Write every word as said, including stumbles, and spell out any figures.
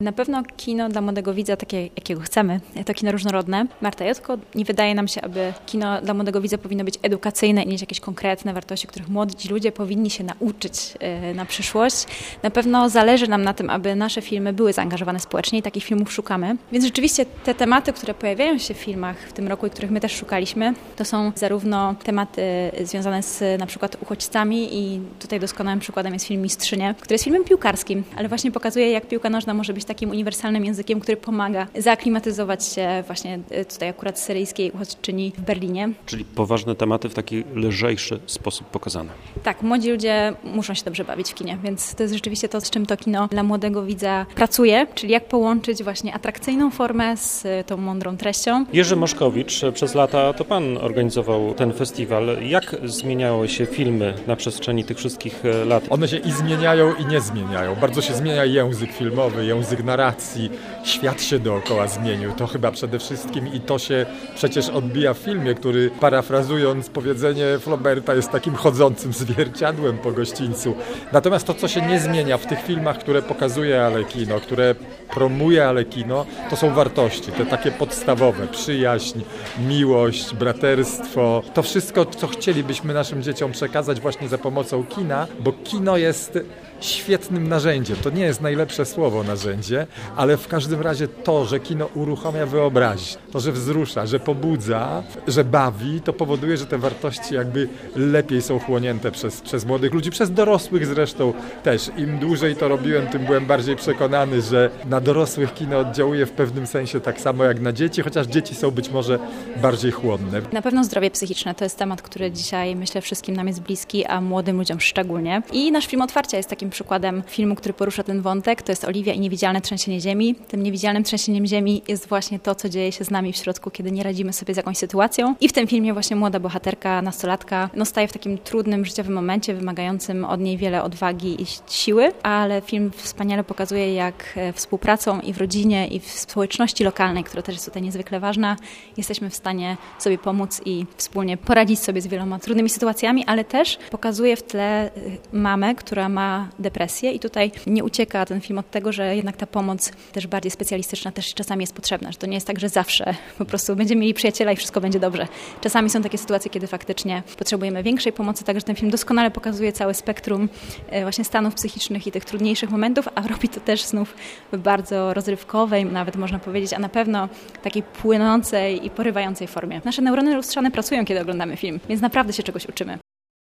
Na pewno kino dla młodego widza, takie jakiego chcemy, to kino różnorodne. Marta Jotko, nie wydaje nam się, aby kino dla młodego widza powinno być edukacyjne i mieć jakieś konkretne wartości, których młodzi ludzie powinni się nauczyć na przyszłość. Na pewno zależy nam na tym, aby nasze filmy były zaangażowane społecznie i takich filmów szukamy. Więc rzeczywiście te tematy, które pojawiają się w filmach w tym roku i których my też szukaliśmy, to są zarówno tematy związane z na przykład uchodźcami i tutaj doskonałym przykładem jest film Mistrzynie, który jest filmem piłkarskim, ale właśnie pokazuje, jak piłka nożna może być takim uniwersalnym językiem, który pomaga zaaklimatyzować się właśnie tutaj akurat syryjskiej uchodźczyni w Berlinie. Czyli poważne tematy w taki lżejszy sposób pokazane. Tak, młodzi ludzie muszą się dobrze bawić w kinie, więc to jest rzeczywiście to, z czym to kino dla młodego widza pracuje, czyli jak połączyć właśnie atrakcyjną formę z tą mądrą treścią. Jerzy Moszkowicz, przez lata to pan organizował ten festiwal. Jak zmieniały się filmy na przestrzeni tych wszystkich lat? One się i zmieniają, i nie zmieniają. Bardzo się zmienia język filmowy, język narracji. Świat się dookoła zmienił. To chyba przede wszystkim i to się przecież odbija w filmie, który parafrazując powiedzenie Flauberta jest takim chodzącym zwierciadłem po gościńcu. Natomiast to, co się nie zmienia w tych filmach, które pokazuje Alekino, które promuje Alekino, to są wartości, te takie podstawowe. Przyjaźń, miłość, braterstwo. To wszystko, co chcielibyśmy naszym dzieciom przekazać właśnie za pomocą kina, bo kino jest świetnym narzędziem. To nie jest najlepsze słowo narzędzie, ale w każdym razie to, że kino uruchamia wyobraźnię, to, że wzrusza, że pobudza, że bawi, to powoduje, że te wartości jakby lepiej są chłonięte przez, przez młodych ludzi, przez dorosłych zresztą też. Im dłużej to robiłem, tym byłem bardziej przekonany, że na dorosłych kino oddziałuje w pewnym sensie tak samo jak na dzieci, chociaż dzieci są być może bardziej chłonne. Na pewno zdrowie psychiczne to jest temat, który dzisiaj myślę wszystkim nam jest bliski, a młodym ludziom szczególnie. I nasz film Otwarcia jest takim przykładem filmu, który porusza ten wątek. To jest Oliwia i niewidzialne trzęsienie ziemi. Tym niewidzialnym trzęsieniem ziemi jest właśnie to, co dzieje się z nami w środku, kiedy nie radzimy sobie z jakąś sytuacją. I w tym filmie właśnie młoda bohaterka, nastolatka, no staje w takim trudnym życiowym momencie, wymagającym od niej wiele odwagi i siły, ale film wspaniale pokazuje, jak współpracą i w rodzinie, i w społeczności lokalnej, która też jest tutaj niezwykle ważna, jesteśmy w stanie sobie pomóc i wspólnie poradzić sobie z wieloma trudnymi sytuacjami, ale też pokazuje w tle mamę, która ma depresję i tutaj nie ucieka ten film od tego, że jednak ta pomoc też bardziej specjalistyczna też czasami jest potrzebna, że to nie jest tak, że zawsze po prostu będziemy mieli przyjaciela i wszystko będzie dobrze. Czasami są takie sytuacje, kiedy faktycznie potrzebujemy większej pomocy, także ten film doskonale pokazuje całe spektrum właśnie stanów psychicznych i tych trudniejszych momentów, a robi to też znów w bardzo rozrywkowej, nawet można powiedzieć, a na pewno takiej płynącej i porywającej formie. Nasze neurony lustrzane pracują, kiedy oglądamy film, więc naprawdę się czegoś uczymy.